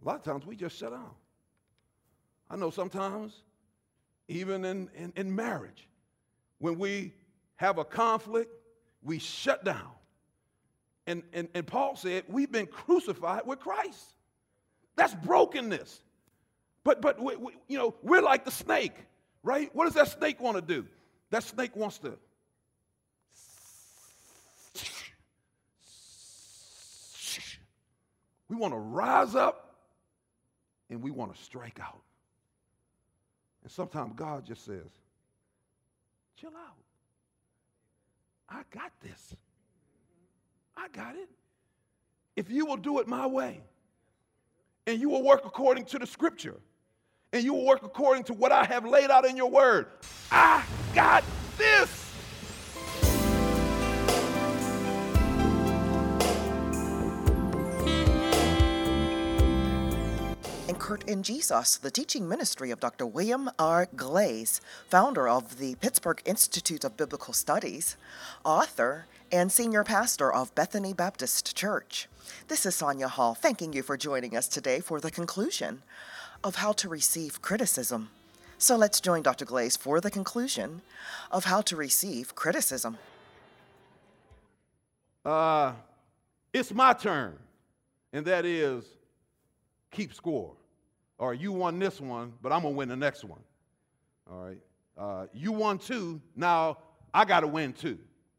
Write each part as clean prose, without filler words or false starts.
A lot of times we just shut down. I know sometimes, even in marriage, when we have a conflict, we shut down. And Paul said, we've been crucified with Christ. That's brokenness. But we're like the snake, right? What does that snake want to do? That snake wants to we want to rise up and we want to strike out. And sometimes God just says, chill out. I got this. I got it. If you will do it my way, and you will work according to the scripture, and you will work according to what I have laid out in your word, I got this. Anchored in Jesus, the teaching ministry of Dr. William R. Glaze, founder of the Pittsburgh Institute of Biblical Studies, author, and senior pastor of Bethany Baptist Church. This is Sonia Hall, thanking you for joining us today for the conclusion of how to receive criticism. So let's join Dr. Glaze for the conclusion of how to receive criticism. It's my turn, and that is keep score. Or you won this one, but I'm going to win the next one. All right. You won two, now I got to win two.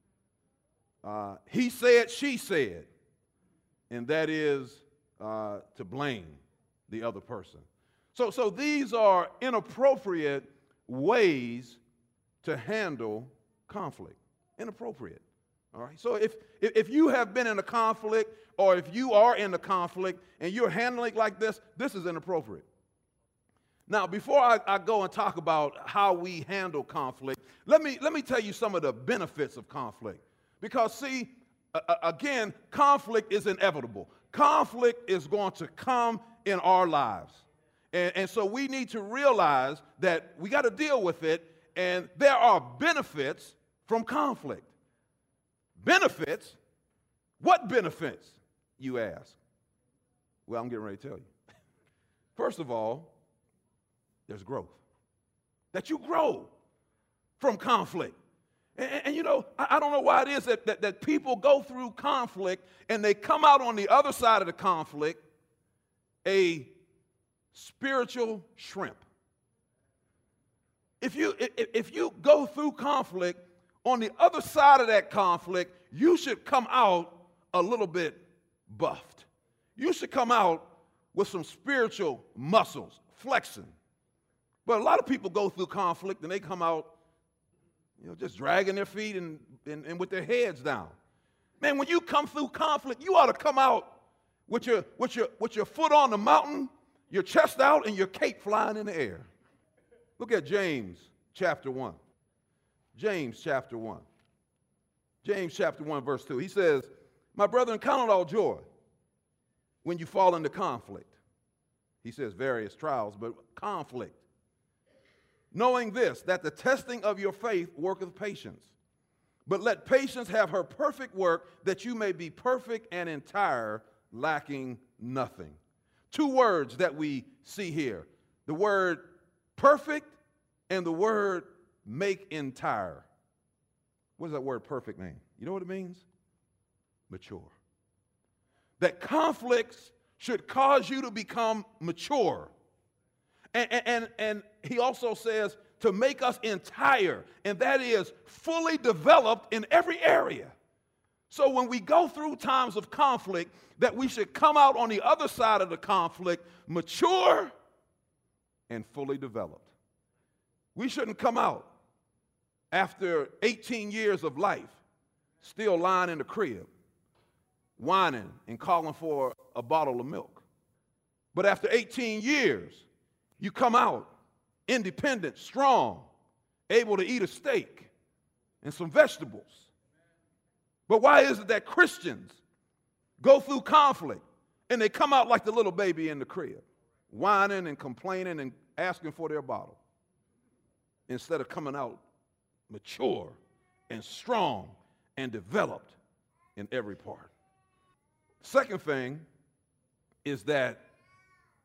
He said, she said, and that is to blame the other person. So these are inappropriate ways to handle conflict. Inappropriate. All right. So if you have been in a conflict, or if you are in a conflict and you're handling it like this is inappropriate. Now, before I go and talk about how we handle conflict, let me tell you some of the benefits of conflict. Because, see, again, conflict is inevitable. Conflict is going to come in our lives. And so we need to realize that we got to deal with it, and there are benefits from conflict. Benefits? What benefits, you ask? Well, I'm getting ready to tell you. First of all, there's growth. That you grow from conflict. And I don't know why it is that people go through conflict and they come out on the other side of the conflict a spiritual shrimp. If you go through conflict, on the other side of that conflict, you should come out a little bit buffed. You should come out with some spiritual muscles, flexing. But a lot of people go through conflict and they come out, just dragging their feet and with their heads down. Man, when you come through conflict, you ought to come out with your foot on the mountain, your chest out, and your cape flying in the air. Look at James chapter 1. James chapter 1. James chapter 1, verse 2. He says, my brethren, count it all joy when you fall into conflict. He says various trials, but conflict. Knowing this, that the testing of your faith worketh patience. But let patience have her perfect work, that you may be perfect and entire, lacking nothing. Two words that we see here. The word perfect and the word make entire. What does that word perfect mean? You know what it means? Mature. That conflicts should cause you to become mature. And he also says to make us entire, and that is fully developed in every area. So when we go through times of conflict, that we should come out on the other side of the conflict mature and fully developed. We shouldn't come out after 18 years of life still lying in the crib, whining and calling for a bottle of milk. But after 18 years, you come out independent, strong, able to eat a steak and some vegetables. But why is it that Christians go through conflict and they come out like the little baby in the crib, whining and complaining and asking for their bottle, instead of coming out mature and strong and developed in every part? Second thing is that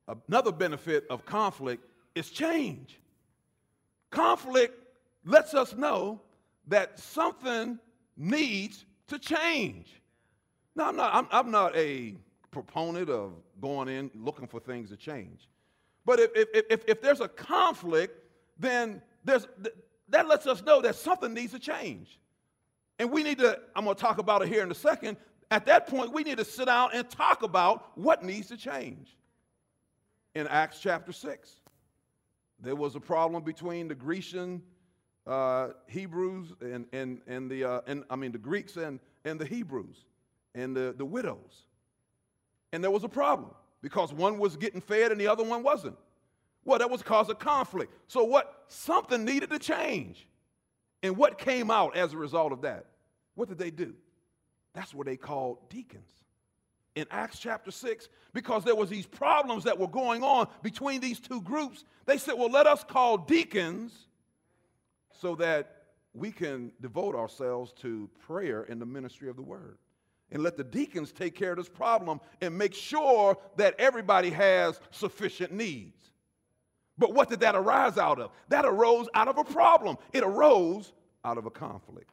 Another benefit of conflict is change. Conflict lets us know that something needs to change. Now, I'm not a proponent of going in looking for things to change. But if there's a conflict, then that lets us know that something needs to change. And we need to, I'm going to talk about it here in a second. At that point, we need to sit down and talk about what needs to change. In Acts chapter 6, there was a problem between the Grecian Hebrews and the Greeks and the Hebrews and the widows. And there was a problem because one was getting fed and the other one wasn't. Well, that was cause of conflict. So something needed to change. And what came out as a result of that? What did they do? That's what they called deacons. In Acts chapter 6, because there was these problems that were going on between these two groups, they said, well, let us call deacons so that we can devote ourselves to prayer and the ministry of the word. And let the deacons take care of this problem and make sure that everybody has sufficient needs. But what did that arise out of? That arose out of a problem. It arose out of a conflict.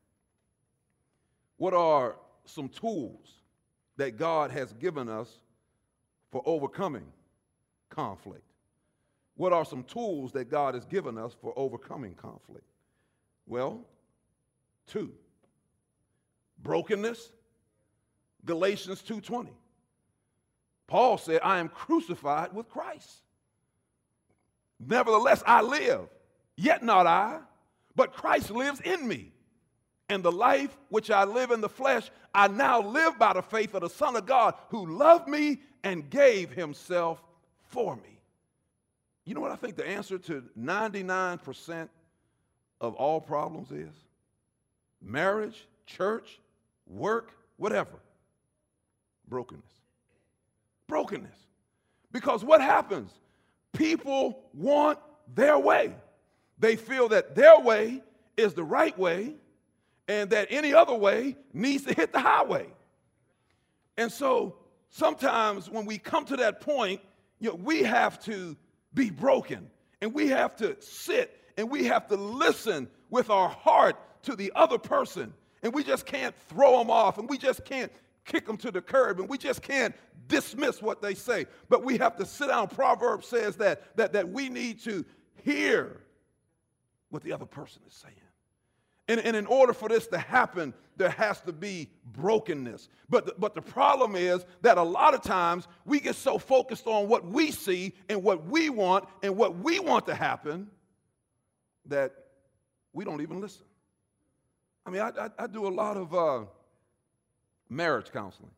What are some tools that God has given us for overcoming conflict? What are some tools that God has given us for overcoming conflict? Well, 2. Brokenness. Galatians 2:20. Paul said, I am crucified with Christ. Nevertheless, I live, yet not I, but Christ lives in me. And the life which I live in the flesh, I now live by the faith of the Son of God who loved me and gave himself for me. You know what I think the answer to 99% of all problems is? Marriage, church, work, whatever. Brokenness. Brokenness. Because what happens? People want their way. They feel that their way is the right way and that any other way needs to hit the highway. And so sometimes when we come to that point, we have to be broken and we have to sit and we have to listen with our heart to the other person. And we just can't throw them off and we just can't kick them to the curb and we just can't dismiss what they say. But we have to sit down. Proverbs says that we need to hear what the other person is saying. And in order for this to happen, there has to be brokenness. But the problem is that a lot of times we get so focused on what we see and what we want to happen that we don't even listen. I mean, I do a lot of marriage counseling.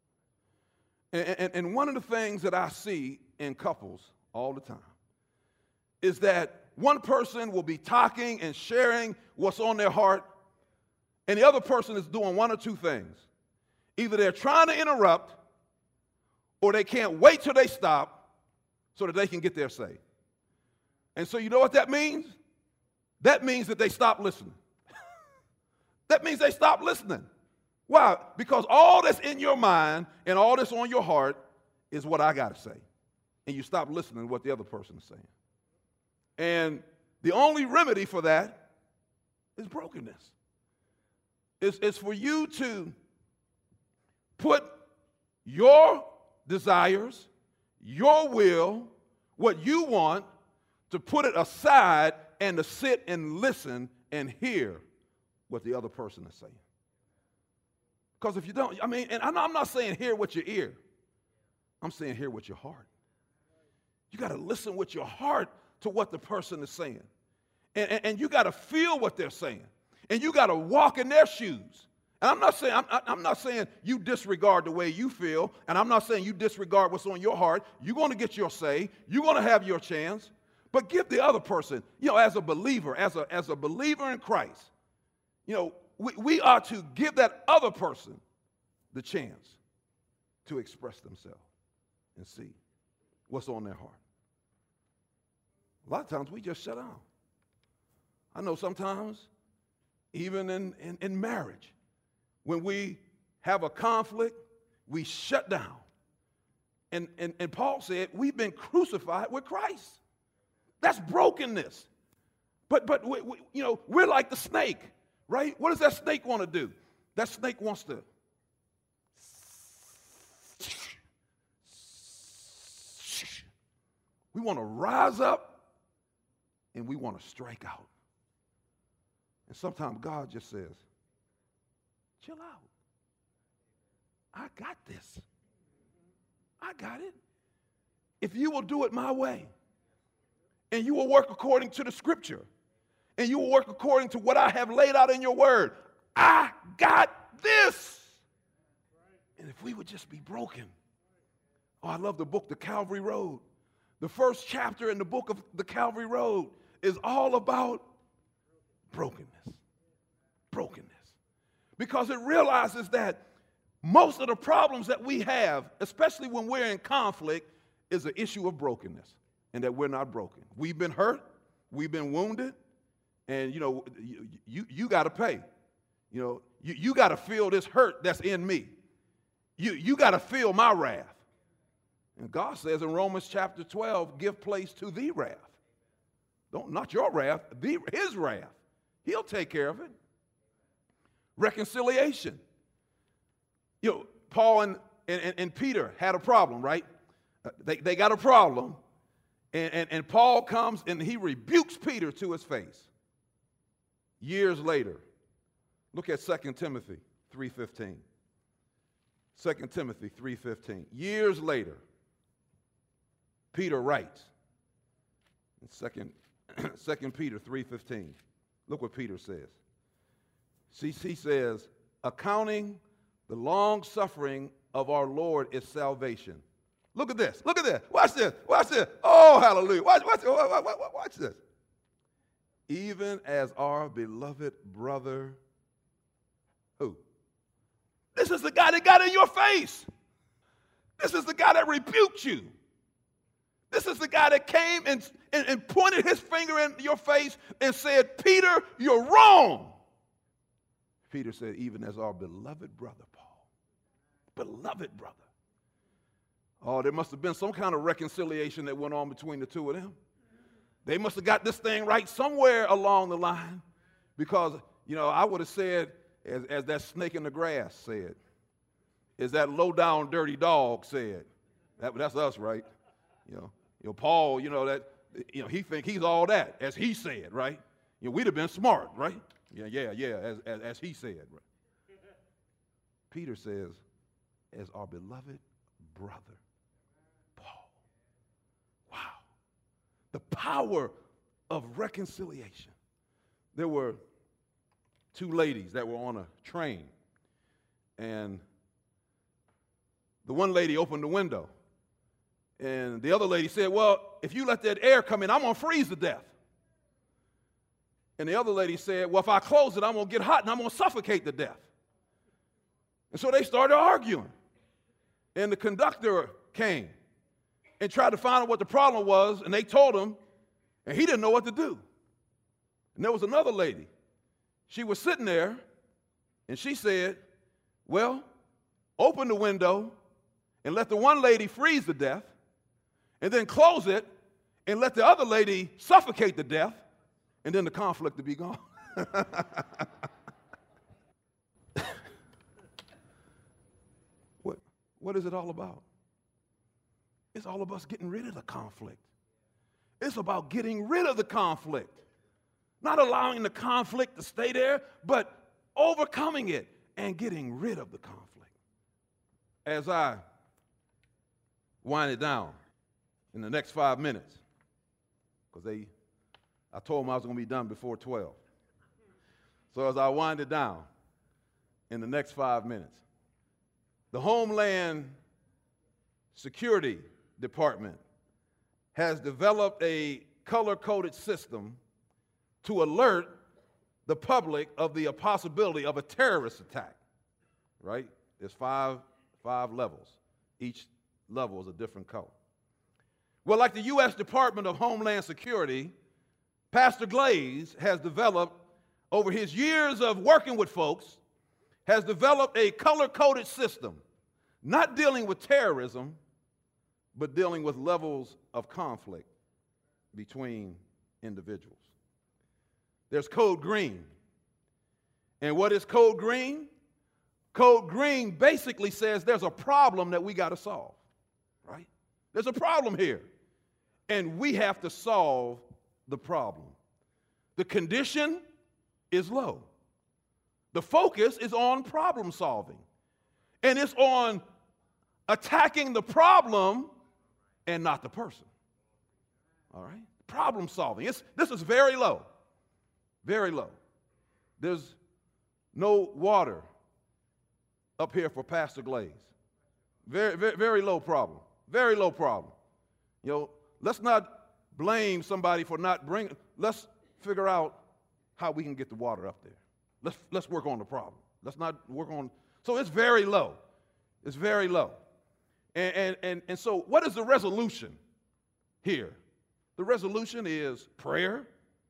And one of the things that I see in couples all the time is that one person will be talking and sharing what's on their heart, and the other person is doing one or two things. Either they're trying to interrupt, or they can't wait till they stop so that they can get their say. And so you know what that means? That means that they stop listening. That means they stop listening. Why? Because all that's in your mind and all that's on your heart is what I got to say. And you stop listening to what the other person is saying. And the only remedy for that is brokenness. It's for you to put your desires, your will, what you want, to put it aside and to sit and listen and hear what the other person is saying. Because if you don't, and I'm not saying hear with your ear. I'm saying hear with your heart. You got to listen with your heart to what the person is saying. And you got to feel what they're saying. And you got to walk in their shoes. And I'm not saying you disregard the way you feel, and I'm not saying you disregard what's on your heart. You're going to get your say. You're going to have your chance. But give the other person, as a believer, as a believer in Christ, we are to give that other person the chance to express themselves and see what's on their heart. A lot of times we just shut down. I know sometimes, even in marriage, when we have a conflict, we shut down And Paul said, we've been crucified with Christ. That's brokenness. But we're like the snake, right? What does that snake want to do? That snake wants to we want to rise up and we want to strike out. And sometimes God just says, chill out. I got this. I got it. If you will do it my way, and you will work according to the scripture, and you will work according to what I have laid out in your word, I got this. And if we would just be broken. Oh, I love the book, The Calvary Road. The first chapter in the book of The Calvary Road is all about brokenness. Brokenness. Because it realizes that most of the problems that we have, especially when we're in conflict, is an issue of brokenness and that we're not broken. We've been hurt, we've been wounded, and you got to pay. You got to feel this hurt that's in me. You got to feel my wrath. And God says in Romans chapter 12, give place to the wrath. Not your wrath, his wrath. He'll take care of it. Reconciliation. Paul and Peter had a problem, right? They got a problem. And Paul comes and he rebukes Peter to his face. Years later, look at 2 Timothy 3:15. 2 Timothy 3:15. Years later, Peter writes in 2 Peter 3:15. Look what Peter says. He says, accounting the long suffering of our Lord is salvation. Look at this. Look at this. Watch this. Watch this. Oh, hallelujah. Watch this. Even as our beloved brother, who? This is the guy that got in your face. This is the guy that rebuked you. This is the guy that came and pointed his finger in your face and said, Peter, you're wrong. Peter said, even as our beloved brother, Paul. Beloved brother. Oh, there must have been some kind of reconciliation that went on between the two of them. They must have got this thing right somewhere along the line because, I would have said, as that snake in the grass said, as that low-down dirty dog said. That's us, right? Paul, he think he's all that, as he said, right? We'd have been smart, right? Yeah, as he said, right? Peter says, as our beloved brother, Paul. Wow. The power of reconciliation. There were two ladies that were on a train, and the one lady opened the window, and the other lady said, well, if you let that air come in, I'm going to freeze to death. And the other lady said, well, if I close it, I'm going to get hot and I'm going to suffocate to death. And so they started arguing. And the conductor came and tried to find out what the problem was, and they told him, and he didn't know what to do. And there was another lady. She was sitting there, and she said, well, open the window and let the one lady freeze to death, and then close it and let the other lady suffocate to death, and then the conflict to be gone. What is it all about? It's all about us getting rid of the conflict. It's about getting rid of the conflict. Not allowing the conflict to stay there, but overcoming it and getting rid of the conflict. As I wind it down in the next 5 minutes, because I told them I was going to be done before 12. So as I wind it down in the next 5 minutes, the Homeland Security Department has developed a color-coded system to alert the public of the possibility of a terrorist attack, right? There's five levels. Each level is a different color. Well, like the U.S. Department of Homeland Security, Pastor Glaze has developed, over his years of working with folks, has developed a color-coded system, not dealing with terrorism, but dealing with levels of conflict between individuals. There's code green. And what is code green? Code green basically says there's a problem that we got to solve, right? There's a problem here, and we have to solve the problem. The condition is low. The focus is on problem solving, and it's on attacking the problem and not the person. All right? Problem solving. This is very low. Very low. There's no water up here for Pastor Glaze. Very, very, very low problem. Very low problem. You know, let's not blame somebody for not bringing. Let's figure out how we can get the water up there. Let's work on the problem. Let's not work on. So it's very low. It's very low. And so what is the resolution here? The resolution is prayer.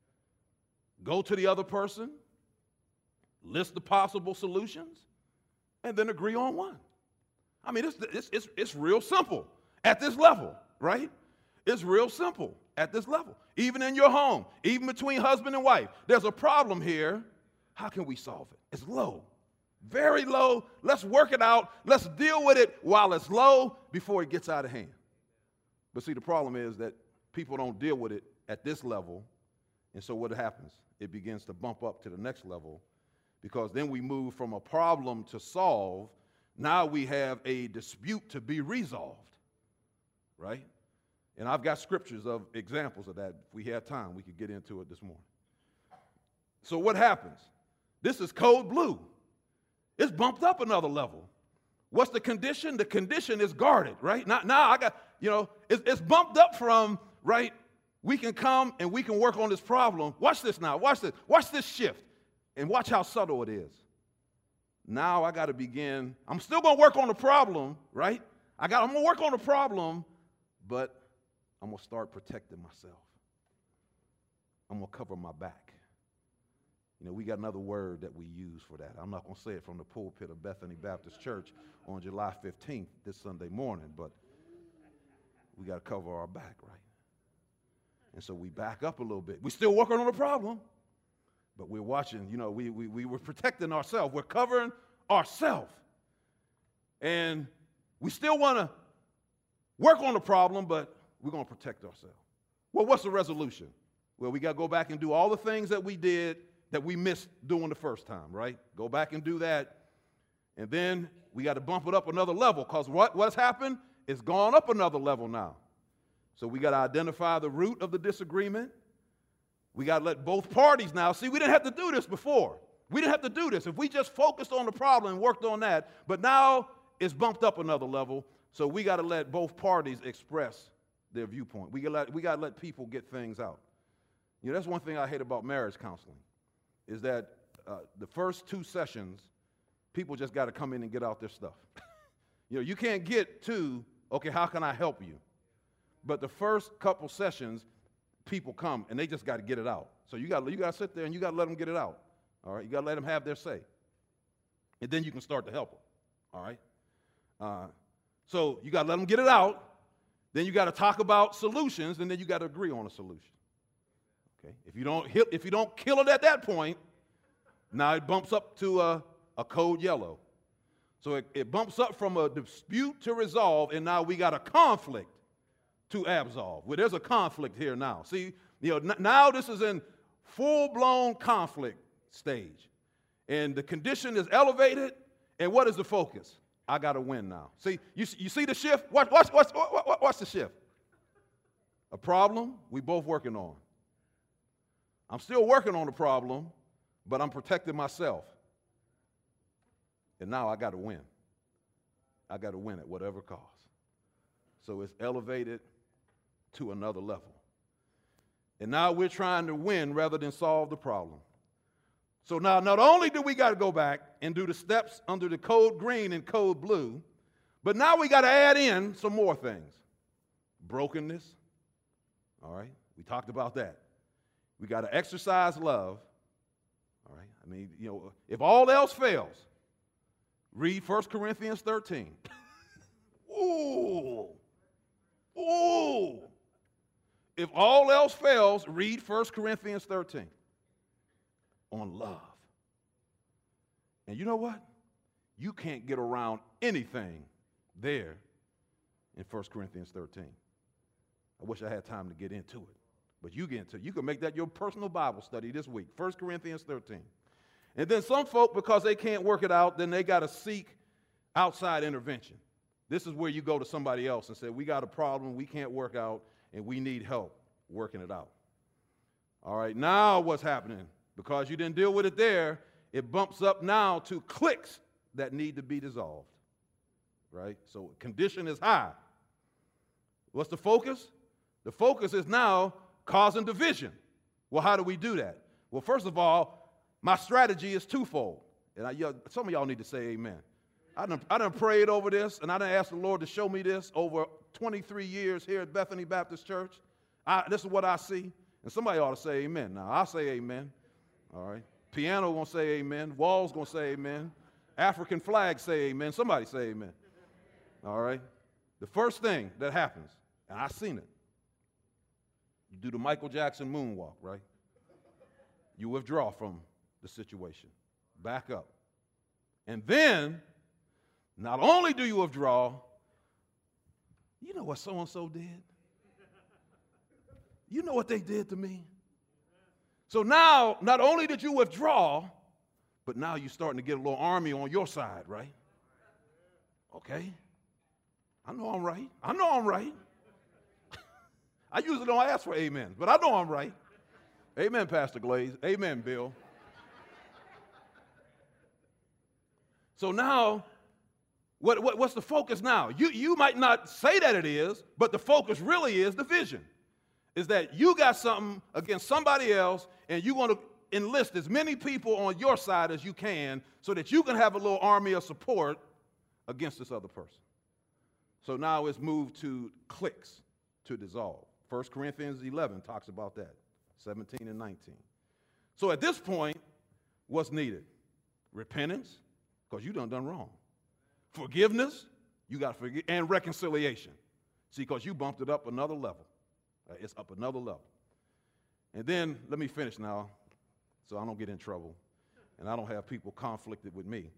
Go to the other person. List the possible solutions. And then agree on one. I mean, it's real simple at this level, right? It's real simple at this level. Even in your home, even between husband and wife, there's a problem here. How can we solve it? It's low, very low. Let's work it out. Let's deal with it while it's low before it gets out of hand. But see, the problem is that people don't deal with it at this level. And so what happens? It begins to bump up to the next level, because then we move from a problem to solve. Now we have a dispute to be resolved, right? And I've got scriptures of examples of that. If we had time, we could get into it this morning. So what happens? This is code blue. It's bumped up another level. What's the condition? The condition is guarded, right? Now I got, it's bumped up from, right, we can come and we can work on this problem. Watch this now. Watch this. Watch this shift. And watch how subtle it is. Now I got to begin. I'm still going to work on the problem, right? I'm going to work on the problem, but I'm going to start protecting myself. I'm going to cover my back. We got another word that we use for that. I'm not going to say it from the pulpit of Bethany Baptist Church on July 15th, this Sunday morning, but we got to cover our back, right? And so we back up a little bit. We're still working on the problem. But we're watching, we were protecting ourselves. We're covering ourselves. And we still want to work on the problem, but we're going to protect ourselves. Well, what's the resolution? Well, we got to go back and do all the things that we did that we missed doing the first time, right? Go back and do that. And then we got to bump it up another level, because what's happened? It's gone up another level now. So we got to identify the root of the disagreement. We got to let both parties now. See, we didn't have to do this before. We didn't have to do this if we just focused on the problem and worked on that. But now it's bumped up another level, so we got to let both parties express their viewpoint. We got to let people get things out. That's one thing I hate about marriage counseling, is that the first 2 sessions, people just got to come in and get out their stuff. You can't get to, okay, how can I help you? But the first couple sessions, people come and they just got to get it out. So you got to sit there and you got to let them get it out. All right, you got to let them have their say, and then you can start to help them. All right. So you got to let them get it out. Then you got to talk about solutions, and then you got to agree on a solution. Okay. If you don't kill it at that point, now it bumps up to a code yellow. So it bumps up from a dispute to resolve, and now we got a conflict to absolve. Well, there's a conflict here now. See, now this is in full-blown conflict stage. And the condition is elevated, and what is the focus? I got to win now. See, you see the shift? Watch the shift. A problem we both working on. I'm still working on the problem, but I'm protecting myself. And now I got to win. I got to win at whatever cost. So it's elevated to another level. And now we're trying to win rather than solve the problem. So now not only do we got to go back and do the steps under the code green and code blue, but now we got to add in some more things. Brokenness. All right, we talked about that. We got to exercise love. All right, I mean, if all else fails, read 1 Corinthians 13. Ooh. Ooh. If all else fails, read 1 Corinthians 13 on love. And you know what? You can't get around anything there in 1 Corinthians 13. I wish I had time to get into it. But you get into it. You can make that your personal Bible study this week, 1 Corinthians 13. And then some folk, because they can't work it out, then they got to seek outside intervention. This is where you go to somebody else and say, we got a problem we can't work out, and we need help working it out. All right, now what's happening? Because you didn't deal with it there, it bumps up now to cliques that need to be dissolved. Right? So condition is high. What's the focus? The focus is now causing division. Well, how do we do that? Well, first of all, my strategy is twofold. And some of y'all need to say amen. I done prayed over this, and I done asked the Lord to show me this over 23 years here at Bethany Baptist Church. This is what I see. And somebody ought to say amen. Now, I'll say amen. All right. Piano gonna say amen. Walls gonna say amen. African flags say amen. Somebody say amen. All right. The first thing that happens, and I've seen it, you do the Michael Jackson moonwalk, right? You withdraw from the situation. Back up. And then, not only do you withdraw, you know what so-and-so did? You know what they did to me? So now, not only did you withdraw, but now you're starting to get a little army on your side, right? Okay. I know I'm right. I know I'm right. I usually don't ask for amens, but I know I'm right. Amen, Pastor Glaze. Amen, Bill. So now, what's the focus now? You might not say that it is, but the focus really is division. Is that you got something against somebody else, and you want to enlist as many people on your side as you can so that you can have a little army of support against this other person. So now it's moved to cliques to dissolve. 1 Corinthians 11 talks about that, 17 and 19. So at this point, what's needed? Repentance, because you done wrong. Forgiveness, you got to forgive, and reconciliation. See, because you bumped it up another level. It's up another level. And then, let me finish now so I don't get in trouble and I don't have people conflicted with me.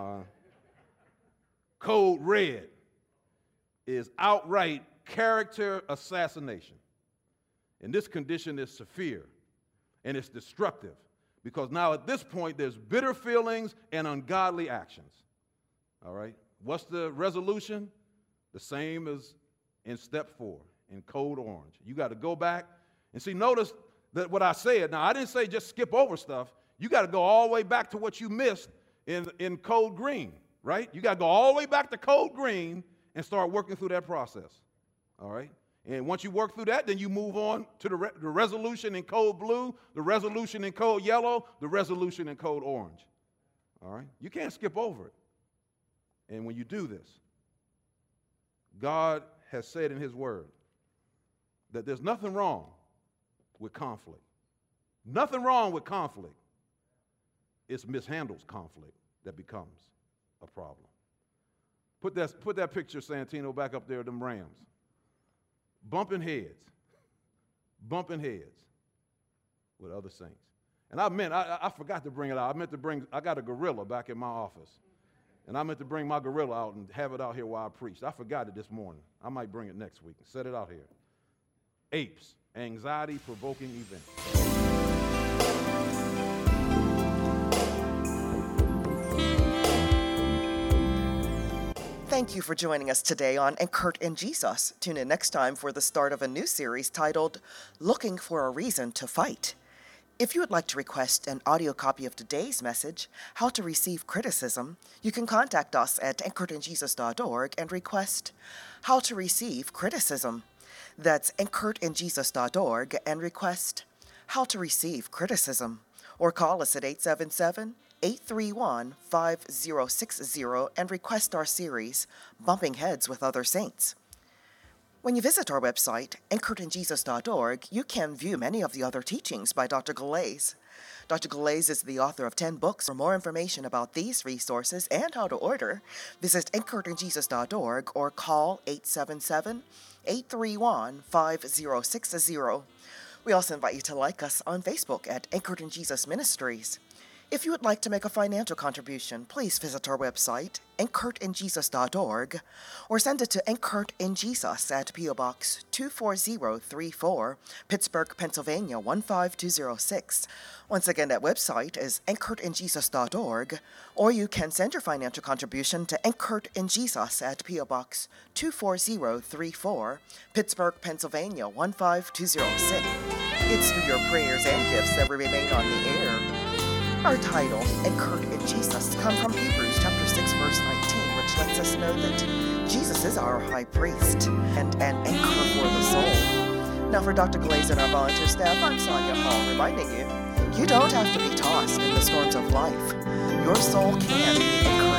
Code red is outright character assassination. And this condition is severe and it's destructive because now at this point there's bitter feelings and ungodly actions. All right? What's the resolution? The same as in step 4. In code orange. You got to go back and see, notice that what I said. Now, I didn't say just skip over stuff. You got to go all the way back to what you missed in code green, right? You got to go all the way back to code green and start working through that process, all right? And once you work through that, then you move on to the resolution in code blue, the resolution in code yellow, the resolution in code orange, all right? You can't skip over it. And when you do this, God has said in his word, that there's nothing wrong with conflict. Nothing wrong with conflict. It's mishandled conflict that becomes a problem. Put that picture, Santino, back up there of them Rams. Bumping heads with other saints. And I forgot to bring it out. I got a gorilla back in my office. And I meant to bring my gorilla out and have it out here while I preached. I forgot it this morning. I might bring it next week and set it out here. APES, anxiety-provoking events. Thank you for joining us today on Anchored in Jesus. Tune in next time for the start of a new series titled Looking for a Reason to Fight. If you would like to request an audio copy of today's message, How to Receive Criticism, you can contact us at anchoredinjesus.org and request How to Receive Criticism. That's anchoredinjesus.org and request How to Receive Criticism. Or call us at 877-831-5060 and request our series, Bumping Heads with Other Saints. When you visit our website, anchoredinjesus.org, you can view many of the other teachings by Dr. Galais. Dr. Galais is the author of 10 books. For more information about these resources and how to order, visit anchoredinjesus.org or call 877-831-5060. We also invite you to like us on Facebook at Anchored in Jesus Ministries. If you would like to make a financial contribution, please visit our website, anchoredinjesus.org, or send it to Anchored in Jesus at P.O. Box 24034, Pittsburgh, Pennsylvania 15206. Once again, that website is anchoredinjesus.org, or you can send your financial contribution to Anchored in Jesus at P.O. Box 24034, Pittsburgh, Pennsylvania 15206. It's through your prayers and gifts that we remain on the air. Our title, Anchored in Jesus, comes from Hebrews chapter 6, verse 19, which lets us know that Jesus is our high priest and an anchor for the soul. Now for Dr. Galais and our volunteer staff, I'm Sonia Hall, reminding you, you don't have to be tossed in the storms of life. Your soul can be anchored